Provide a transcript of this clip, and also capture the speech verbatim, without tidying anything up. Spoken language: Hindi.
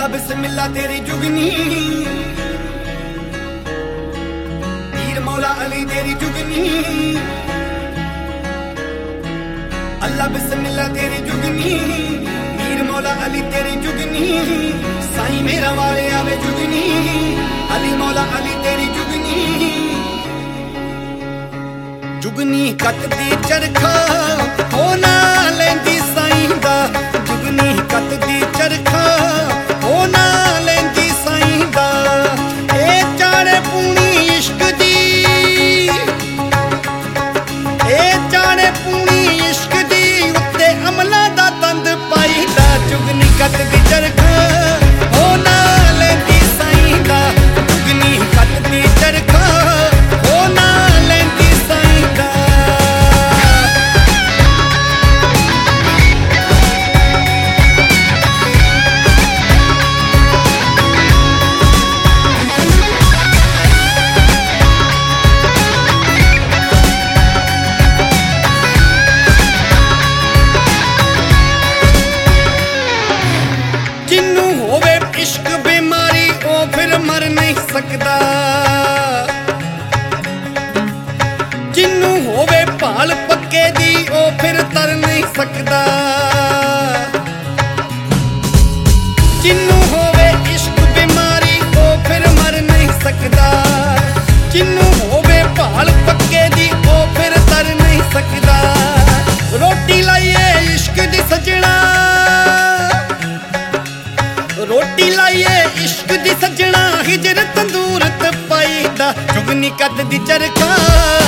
अल्लाह बिस्मिल्लाह तेरी जुगनी, पीर मौला अली तेरी जुगनी। अल्लाह बिस्मिल्लाह तेरी जुगनी, पीर मौला अली तेरी जुगनी। साईं मेरा वाले आवे जुगनी, अली मौला अली तेरी जुगनी। जुगनी कटदी चरखा होना लेंदी साईं दा, जुगनी कटदी चरखा होना लेंदी साईं दा। ए चाड़े पूनी इश्क दी, ए चाड़े पूनी इश्क दी, उत्ते अमला दा तंद पाई दा। जुगनी कटदी चरखा होना लेंदी साईं दा, जुगनी कटदी चरखा होना लेंदी साईं दा। जिन्नू होवे इश्क बीमारी ओ फिर मर नहीं सकदा, जिन्नू होवे भाल पक्के दी ओ फिर तर नहीं सकदा। जिन्नू होवे इश्क बीमारी ओ फिर मर नहीं सकदा, जिन्नू होवे भाल पक्के दी ओ फिर तर नहीं सकदा। रोटी लाइए इश्क दी सजना, रोटी लाइए इश्क दी सजना, हिजर तंदूर ते पाई दा। जुगनी कटदी चरखा